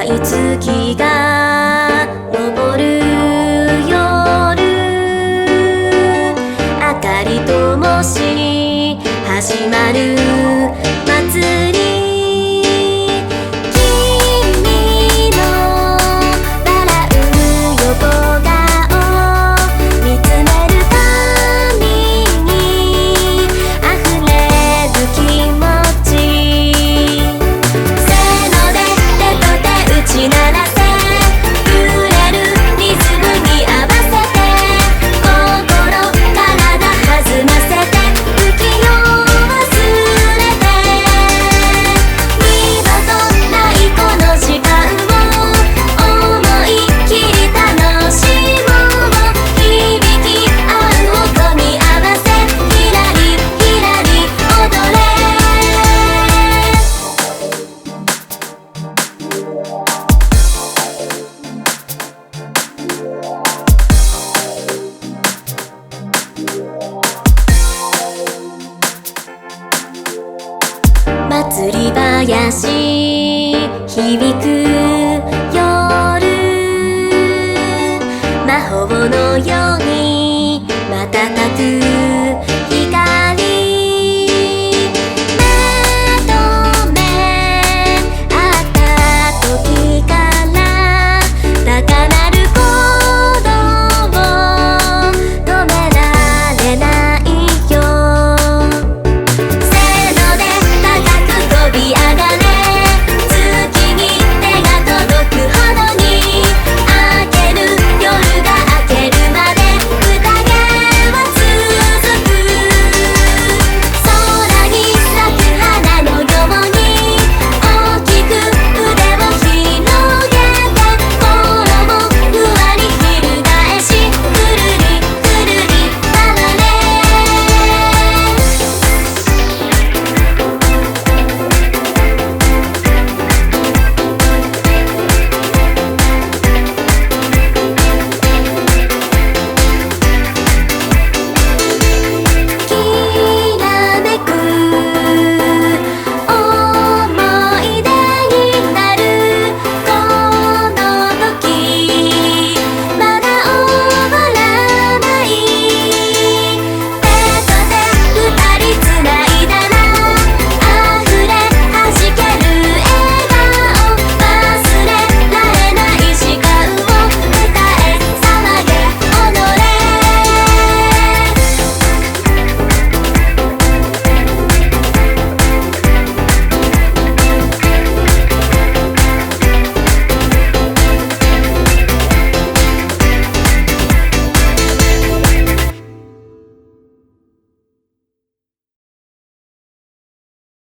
い月が昇る夜、明かり灯し始まる祭り、君の笑う横顔見つめるたびに溢れる気持ち、せーので手と手打ち鳴らせ、揺れるリズムに合わせて心体弾ませて不器用忘れて、二度とないこの時間を思いっきり楽しもう、響き合う音に合わせひらりひらり踊れ。祭り林響く夜、魔法のように瞬く